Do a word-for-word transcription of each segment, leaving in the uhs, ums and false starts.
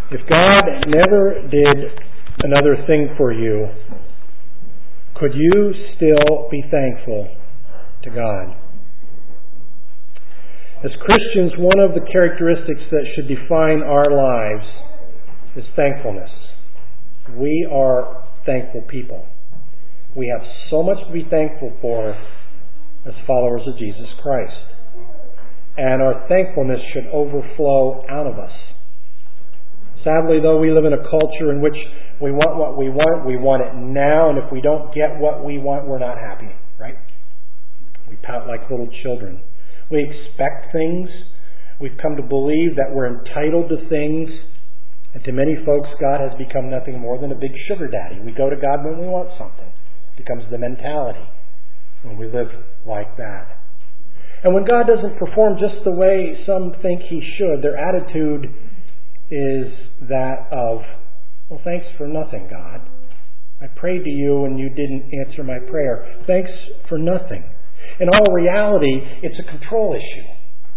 If God never did another thing for you, could you still be thankful to God? As Christians, one of the characteristics that should define our lives is thankfulness. We are thankful people. We have so much to be thankful for as followers of Jesus Christ. And our thankfulness should overflow out of us. Sadly, though, we live in a culture in which we want what we want, we want it now, and if we don't get what we want, we're not happy, right? We pout like little children. We expect things. We've come to believe that we're entitled to things. And to many folks, God has become nothing more than a big sugar daddy. We go to God when we want something. It becomes the mentality when we live like that. And when God doesn't perform just the way some think He should, their attitude is that of, well, thanks for nothing, God. I prayed to you and you didn't answer my prayer. Thanks for nothing. In all reality, it's a control issue.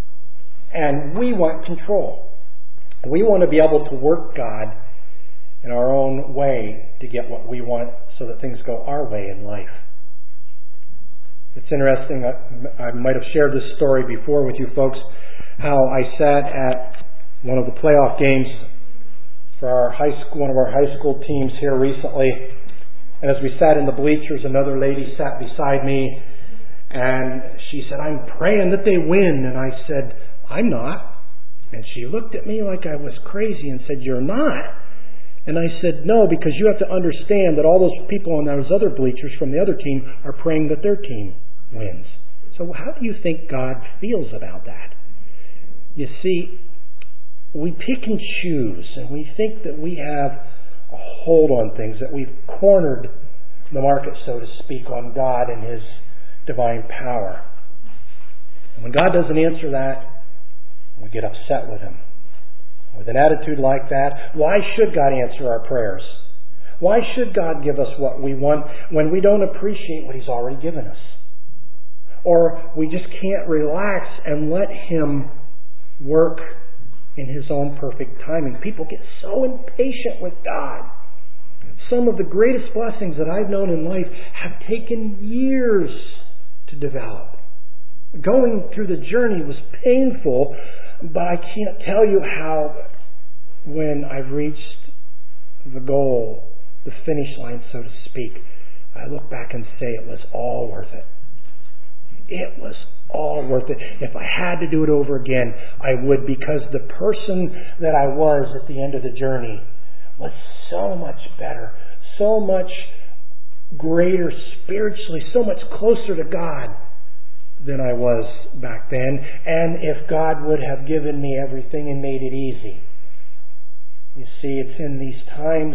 And we want control. We want to be able to work God in our own way to get what we want so that things go our way in life. It's interesting, I, I might have shared this story before with you folks, how I sat at one of the playoff games for our high school, one of our high school teams here recently. And as we sat in the bleachers, another lady sat beside me and she said, I'm praying that they win. And I said, I'm not. And she looked at me like I was crazy and said, you're not? And I said, no, because you have to understand that all those people on those other bleachers from the other team are praying that their team wins. So how do you think God feels about that? You see, we pick and choose, and we think that we have a hold on things, that we've cornered the market, so to speak, on God and His divine power. And when God doesn't answer that, we get upset with Him. With an attitude like that, why should God answer our prayers? Why should God give us what we want when we don't appreciate what He's already given us? Or we just can't relax and let Him work in His own perfect timing. People get so impatient with God. Some of the greatest blessings that I've known in life have taken years to develop. Going through the journey was painful, but I can't tell you how, when I've reached the goal, the finish line, so to speak, I look back and say it was all worth it. It was all worth it. If I had to do it over again, I would, because the person that I was at the end of the journey was so much better, so much greater spiritually, so much closer to God than I was back then. And if God would have given me everything and made it easy. You see, it's in these times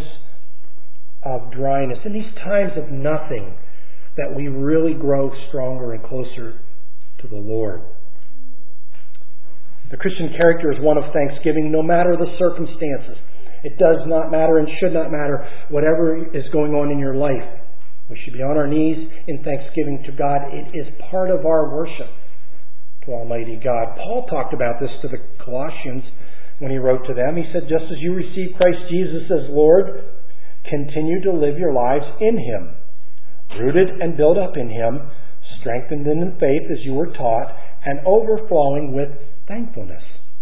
of dryness, in these times of nothing, that we really grow stronger and closer to the Lord. The Christian character is one of thanksgiving no matter the circumstances. It does not matter and should not matter whatever is going on in your life. We should be on our knees in thanksgiving to God. It is part of our worship to Almighty God. Paul talked about this to the Colossians when he wrote to them. He said, just as you receive Christ Jesus as Lord, continue to live your lives in Him, rooted and built up in Him, strengthened in faith as you were taught, and overflowing with thankfulness.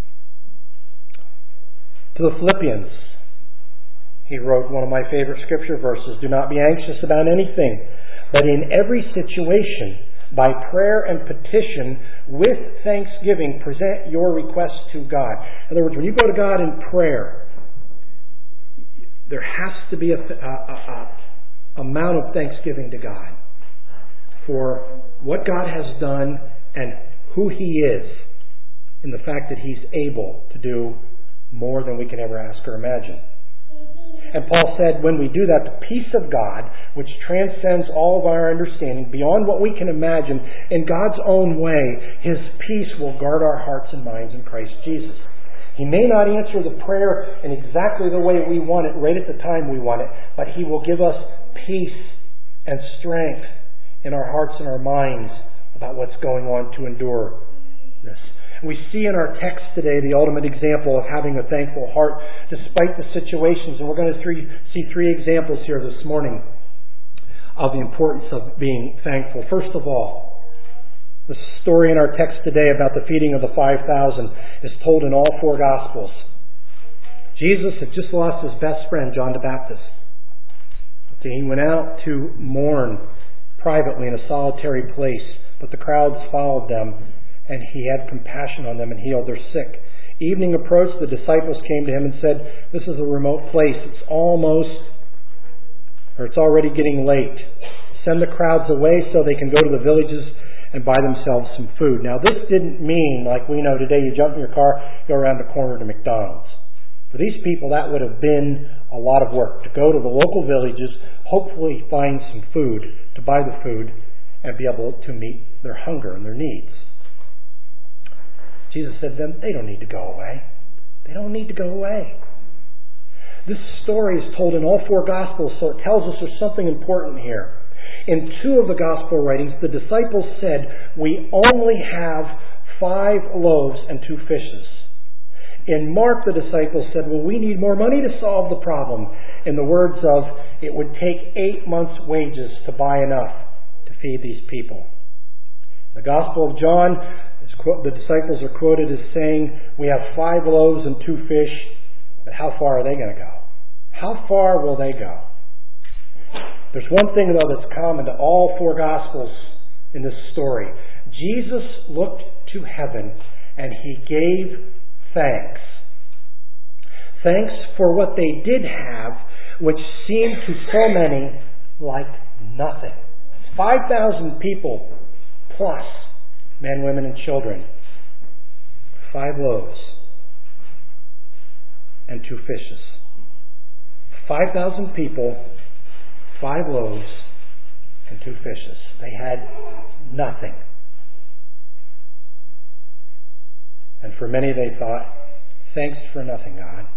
To the Philippians, he wrote one of my favorite scripture verses, do not be anxious about anything, but in every situation, by prayer and petition, with thanksgiving, present your requests to God. In other words, when you go to God in prayer, there has to be a, a, a, a amount of thanksgiving to God for what God has done and who He is, in the fact that He's able to do more than we can ever ask or imagine. And Paul said, when we do that, the peace of God, which transcends all of our understanding, beyond what we can imagine, in God's own way, His peace will guard our hearts and minds in Christ Jesus. He may not answer the prayer in exactly the way we want it, right at the time we want it, but He will give us peace and strength in our hearts and our minds about what's going on to endure this. We see in our text today the ultimate example of having a thankful heart despite the situations. And we're going to three, see three examples here this morning of the importance of being thankful. First of all, the story in our text today about the feeding of the five thousand is told in all four Gospels. Jesus had just lost his best friend, John the Baptist. He went out to mourn privately in a solitary place, but the crowds followed them, and he had compassion on them and healed their sick. Evening approached, the disciples came to him and said, "This is a remote place. It's almost, or it's already getting late. Send the crowds away so they can go to the villages and buy themselves some food." Now, this didn't mean, like we know today, you jump in your car, go around the corner to McDonald's. For these people, that would have been a lot of work, to go to the local villages, hopefully find some food, to buy the food, and be able to meet their hunger and their needs. Jesus said to them, they don't need to go away. They don't need to go away. This story is told in all four Gospels, so it tells us there's something important here. In two of the Gospel writings, the disciples said, we only have five loaves and two fishes. In Mark, the disciples said, well, we need more money to solve the problem. In the words of, it would take eight months' wages to buy enough to feed these people. In the Gospel of John, the disciples are quoted as saying, we have five loaves and two fish, but how far are they going to go? How far will they go? There's one thing, though, that's common to all four Gospels in this story. Jesus looked to heaven and he gave thanks. Thanks for what they did have, which seemed to so many like nothing. five thousand people plus men, women, and children. Five loaves and two fishes. five thousand people, five loaves, and two fishes. They had nothing. And for many they thought, thanks for nothing, God.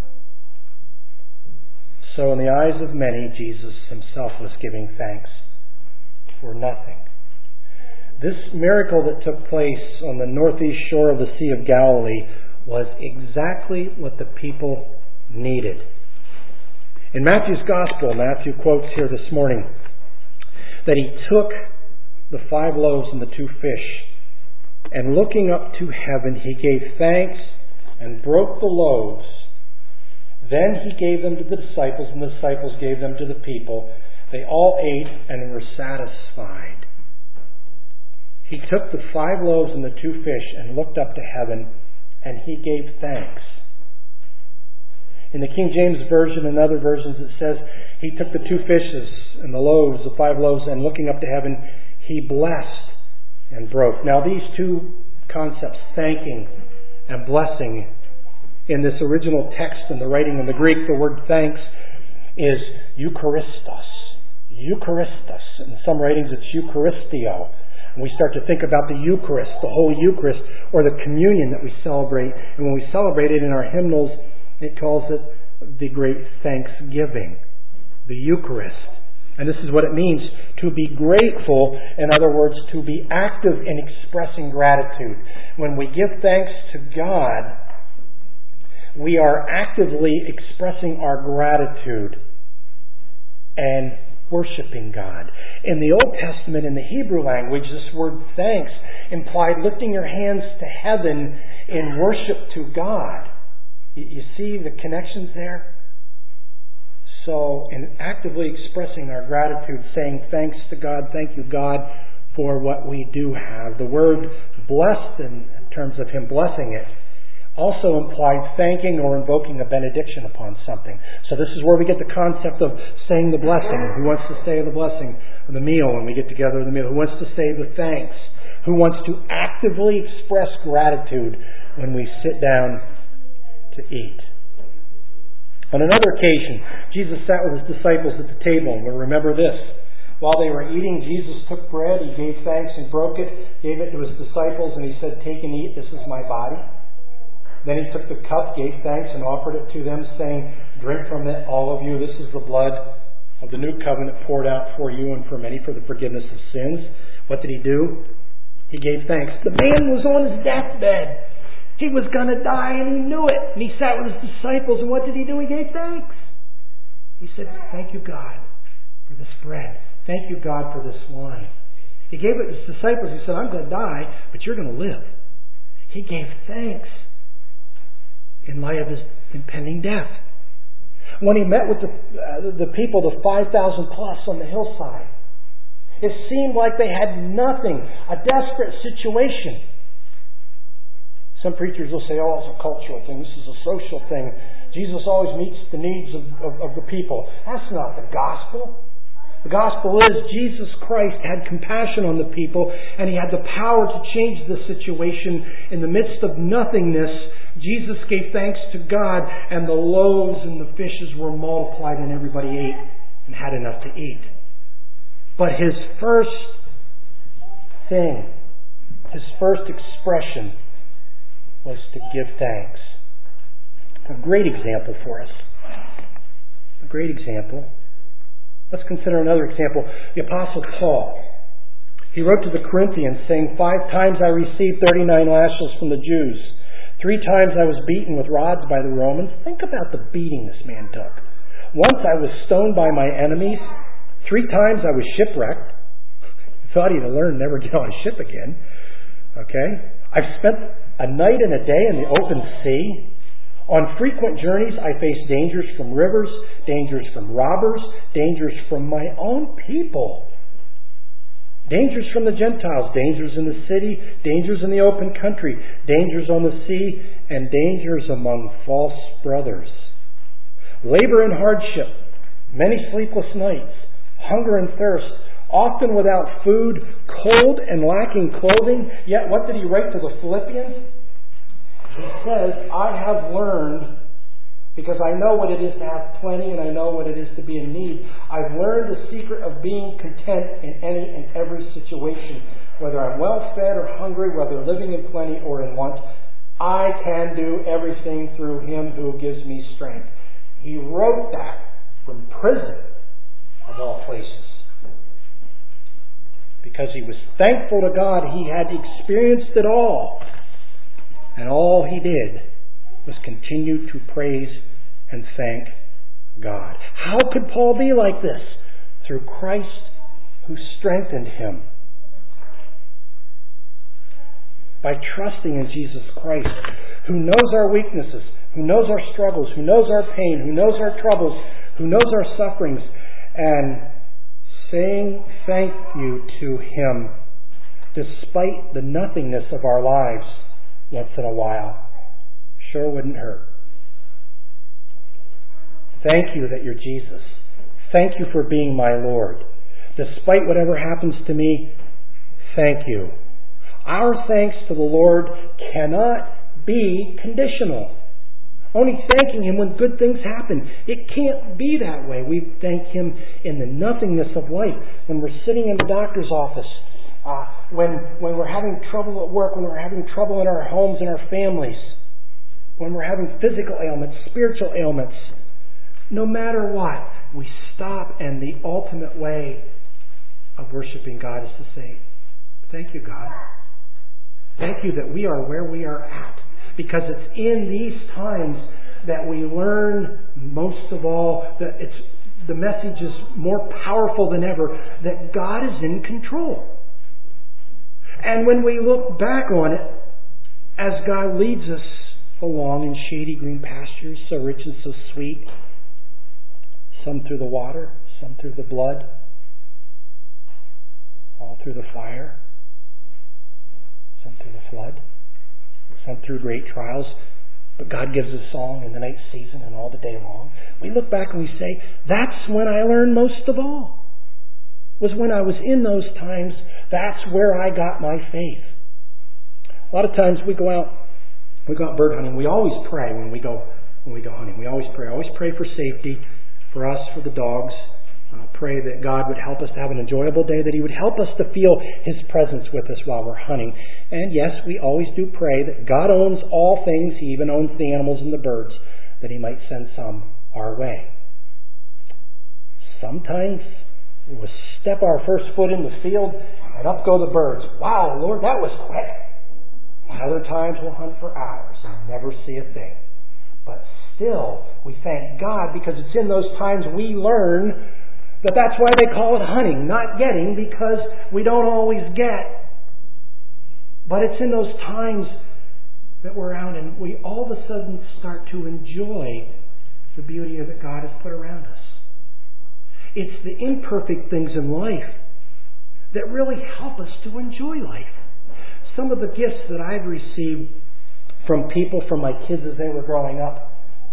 So in the eyes of many, Jesus himself was giving thanks for nothing. This miracle that took place on the northeast shore of the Sea of Galilee was exactly what the people needed. In Matthew's Gospel, Matthew quotes here this morning that he took the five loaves and the two fish, and looking up to heaven, he gave thanks and broke the loaves. Then he gave them to the disciples, and the disciples gave them to the people. They all ate and were satisfied. He took the five loaves and the two fish and looked up to heaven, and he gave thanks. In the King James Version and other versions it says, he took the two fishes and the loaves, the five loaves, and looking up to heaven, he blessed and broke. Now these two concepts, thanking and blessing, in this original text in the writing in the Greek, the word thanks is Eucharistos. Eucharistos. In some writings it's Eucharistio. And we start to think about the Eucharist, the Holy Eucharist, or the communion that we celebrate. And when we celebrate it in our hymnals, it calls it the great thanksgiving, the Eucharist. And this is what it means to be grateful. In other words, to be active in expressing gratitude. When we give thanks to God, we are actively expressing our gratitude and worshiping God. In the Old Testament, in the Hebrew language, this word thanks implied lifting your hands to heaven in worship to God. You see the connections there? So, in actively expressing our gratitude, saying thanks to God, thank you, God, for what we do have. The word blessed, in terms of Him blessing it, also implied thanking or invoking a benediction upon something. So this is where we get the concept of saying the blessing. Who wants to say the blessing of the meal when we get together in the meal? Who wants to say the thanks? Who wants to actively express gratitude when we sit down to eat? On another occasion, Jesus sat with His disciples at the table. And we remember this. While they were eating, Jesus took bread, He gave thanks and broke it, gave it to His disciples, and He said, "Take and eat, this is my body." Then He took the cup, gave thanks, and offered it to them, saying, "Drink from it, all of you. This is the blood of the new covenant poured out for you and for many for the forgiveness of sins." What did He do? He gave thanks. The man was on his deathbed. He was going to die and he knew it. And he sat with his disciples, and what did he do? He gave thanks. He said, thank you, God, for this bread. Thank you, God, for this wine. He gave it to his disciples. He said, I'm going to die, but you're going to live. He gave thanks in light of his impending death. When he met with the, uh, the people, the five thousand plus on the hillside, it seemed like they had nothing, a desperate situation. Some preachers will say, oh, it's a cultural thing. This is a social thing. Jesus always meets the needs of, of, of the people. That's not the gospel. The gospel is Jesus Christ had compassion on the people, and He had the power to change the situation. In the midst of nothingness, Jesus gave thanks to God, and the loaves and the fishes were multiplied, and everybody ate and had enough to eat. But His first thing, His first expression was to give thanks. A great example for us. A great example. Let's consider another example. The Apostle Paul. He wrote to the Corinthians saying, Five times I received thirty-nine lashes from the Jews. Three times I was beaten with rods by the Romans. Think about the beating this man took. Once I was stoned by my enemies. Three times I was shipwrecked. Thought he'd learn never get on a ship again. Okay? I've spent a night and a day in the open sea. On frequent journeys, I faced dangers from rivers, dangers from robbers, dangers from my own people, dangers from the Gentiles, dangers in the city, dangers in the open country, dangers on the sea, and dangers among false brothers. Labor and hardship, many sleepless nights, hunger and thirst, often without food, cold and lacking clothing. Yet what did he write to the Philippians? He says, I have learned, because I know what it is to have plenty and I know what it is to be in need. I've learned the secret of being content in any and every situation. Whether I'm well fed or hungry, whether living in plenty or in want, I can do everything through Him who gives me strength. He wrote that from prison, of all places. Because he was thankful to God, he had experienced it all. And all he did was continue to praise and thank God. How could Paul be like this? Through Christ who strengthened him. By trusting in Jesus Christ, who knows our weaknesses, who knows our struggles, who knows our pain, who knows our troubles, who knows our sufferings, and saying thank you to Him despite the nothingness of our lives once in a while. Sure wouldn't hurt. Thank you that you're Jesus. Thank you for being my Lord. Despite whatever happens to me, thank you. Our thanks to the Lord cannot be conditional. Only thanking Him when good things happen. It can't be that way. We thank Him in the nothingness of life. When we're sitting in the doctor's office, uh, when, when we're having trouble at work, when we're having trouble in our homes and our families, when we're having physical ailments, spiritual ailments, no matter what, we stop, and the ultimate way of worshiping God is to say, thank you, God. Thank you that we are where we are at. Because it's in these times that we learn most of all that it's the message is more powerful than ever, that God is in control. And when we look back on it, as God leads us along in shady green pastures, so rich and so sweet, some through the water, some through the blood, all through the fire, some through the flood, some through great trials, but God gives us song in the night season and all the day long. We look back and we say, that's when I learned most of all. Was when I was in those times, that's where I got my faith. A lot of times we go out, we go out bird hunting. We always pray when we go when we go hunting. We always pray. Always pray for safety, for us, for the dogs. Uh, pray that God would help us to have an enjoyable day, that He would help us to feel His presence with us while we're hunting. And yes, we always do pray that God owns all things. He even owns the animals and the birds, that He might send some our way. Sometimes we'll step our first foot in the field and up go the birds. Wow, Lord, that was quick. Other times we'll hunt for hours and never see a thing. But still, we thank God because it's in those times we learn that that's why they call it hunting, not getting, because we don't always get. But it's in those times that we're out and we all of a sudden start to enjoy the beauty that God has put around us. It's the imperfect things in life that really help us to enjoy life. Some of the gifts that I've received from people, from my kids as they were growing up,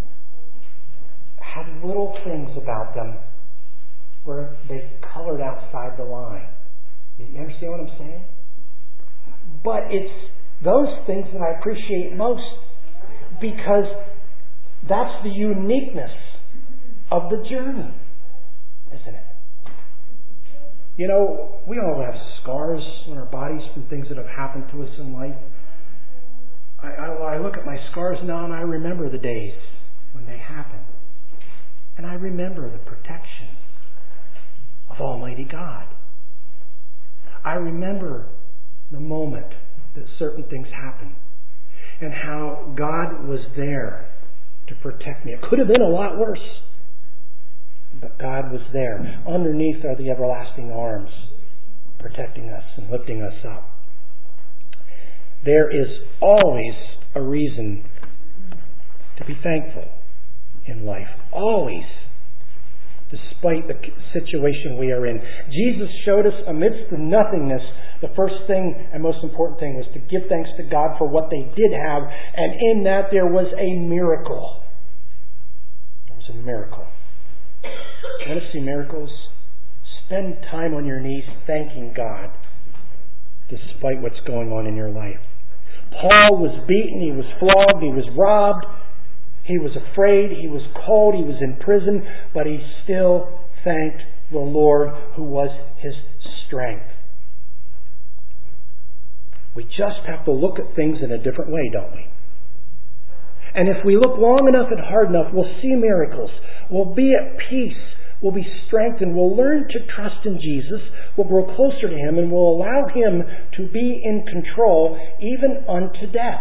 had little things about them where they colored outside the line. You understand what I'm saying? But it's those things that I appreciate most because that's the uniqueness of the journey, isn't it? You know, we all have scars on our bodies from things that have happened to us in life. I, I, I look at my scars now and I remember the days when they happened. And I remember the protection of Almighty God. I remember the moment that certain things happened and how God was there to protect me. It could have been a lot worse. But God was there. Underneath are the everlasting arms protecting us and lifting us up. There is always a reason to be thankful in life. Always. Despite the situation we are in. Jesus showed us amidst the nothingness, the first thing and most important thing was to give thanks to God for what they did have. And in that there was a miracle. There was a miracle. You want to see miracles? Spend time on your knees thanking God despite what's going on in your life. Paul was beaten, he was flogged, he was robbed, he was afraid, he was cold, he was in prison, but he still thanked the Lord who was his strength. We just have to look at things in a different way, don't we? And if we look long enough and hard enough, we'll see miracles. We'll be at peace. We'll be strengthened. We'll learn to trust in Jesus. We'll grow closer to Him and we'll allow Him to be in control even unto death.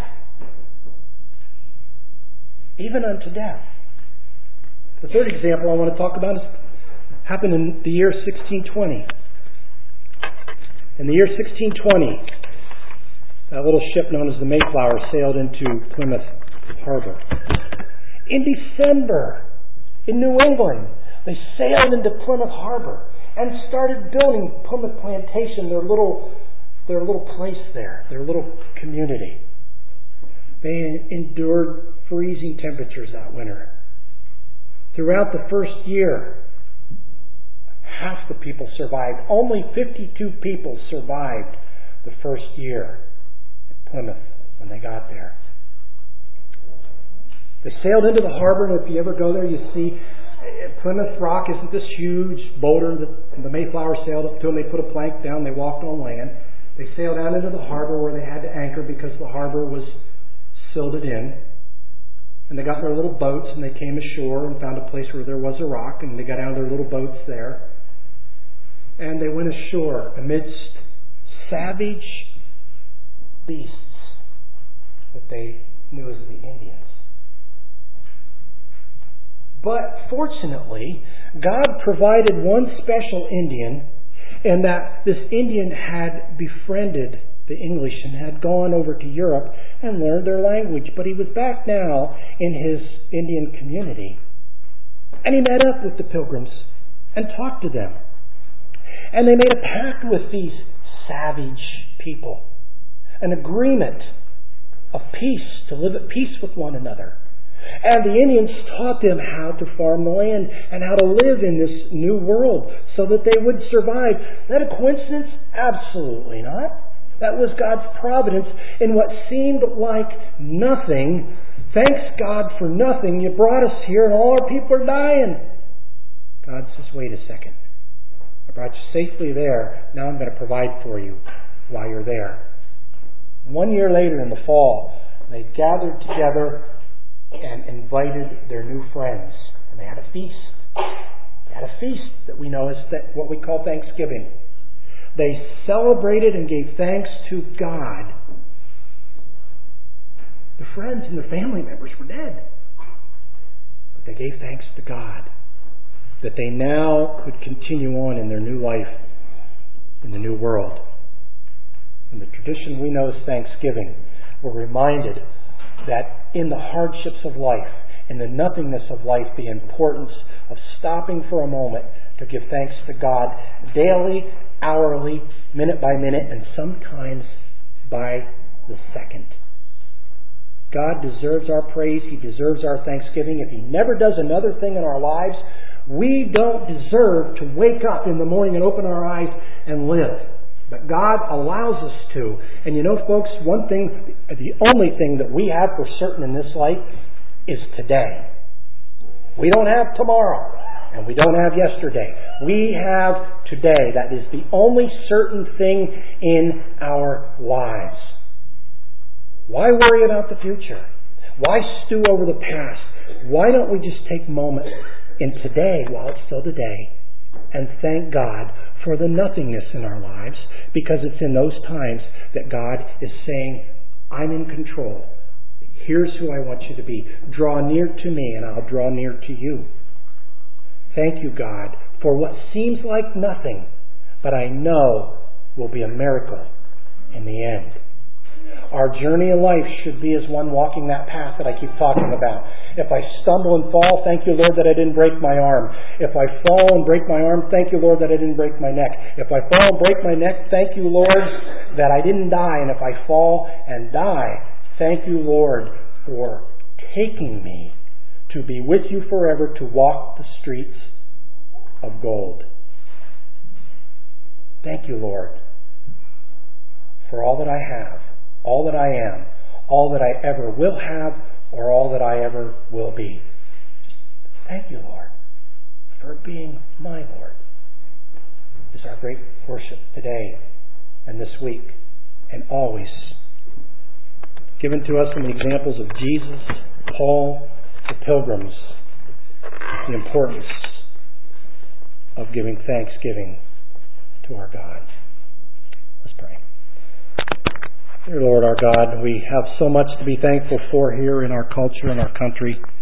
Even unto death. The third example I want to talk about is happened in the year sixteen twenty. In the year sixteen twenty, that little ship known as the Mayflower sailed into Plymouth Harbor. In December, in New England, they sailed into Plymouth Harbor and started building Plymouth Plantation, their little, their little place there, their little community. They endured freezing temperatures that winter. Throughout the first year, half the people survived. Only fifty-two people survived the first year at Plymouth when they got there. They sailed into the harbor, and if you ever go there, you see Plymouth Rock isn't this huge boulder that the Mayflower sailed up to, and they put a plank down, they walked on land. They sailed out into the harbor where they had to anchor because the harbor was silted in. And they got their little boats, and they came ashore and found a place where there was a rock, and they got out of their little boats there. And they went ashore amidst savage beasts that they knew as the Indians. But fortunately, God provided one special Indian, in that this Indian had befriended the English and had gone over to Europe and learned their language. But he was back now in his Indian community. And he met up with the Pilgrims and talked to them. And they made a pact with these savage people. An agreement of peace, to live at peace with one another. And the Indians taught them how to farm the land and how to live in this new world so that they would survive. Is that a coincidence? Absolutely not. That was God's providence in what seemed like nothing. Thanks God for nothing. You brought us here and all our people are dying. God says, wait a second. I brought you safely there. Now I'm going to provide for you while you're there. One year later in the fall, they gathered together and invited their new friends. And they had a feast. They had a feast that we know as th- what we call Thanksgiving. They celebrated and gave thanks to God Their friends and their family members were dead. But they gave thanks to God that they now could continue on in their new life in the new world. In the tradition we know as Thanksgiving, we're reminded that in the hardships of life, in the nothingness of life, the importance of stopping for a moment to give thanks to God daily, hourly, minute by minute, and sometimes by the second. God deserves our praise. He deserves our thanksgiving. If He never does another thing in our lives, we don't deserve to wake up in the morning and open our eyes and live. But God allows us to. And you know, folks, one thing, the only thing that we have for certain in this life is today. We don't have tomorrow, and we don't have yesterday. We have today. That is the only certain thing in our lives. Why worry about the future? Why stew over the past? Why don't we just take a moment in today, while it's still today, and thank God for the nothingness in our lives, because it's in those times that God is saying, I'm in control. Here's who I want you to be. Draw near to me and I'll draw near to you. Thank you, God, for what seems like nothing, but I know will be a miracle in the end. Our journey in life should be as one walking that path that I keep talking about. If I stumble and fall, thank you, Lord, that I didn't break my arm. If I fall and break my arm, thank you, Lord, that I didn't break my neck. If I fall and break my neck, thank you, Lord, that I didn't die. And if I fall and die, thank you, Lord, for taking me to be with you forever, to walk the streets of gold. Thank you, Lord, for all that I have, all that I am, all that I ever will have, or all that I ever will be. Thank you, Lord, for being my Lord. Is our great worship today and this week and always given to us in the examples of Jesus, Paul, the pilgrims, the importance of giving thanksgiving to our God. Let's pray. Dear Lord our God, we have so much to be thankful for here in our culture and our country.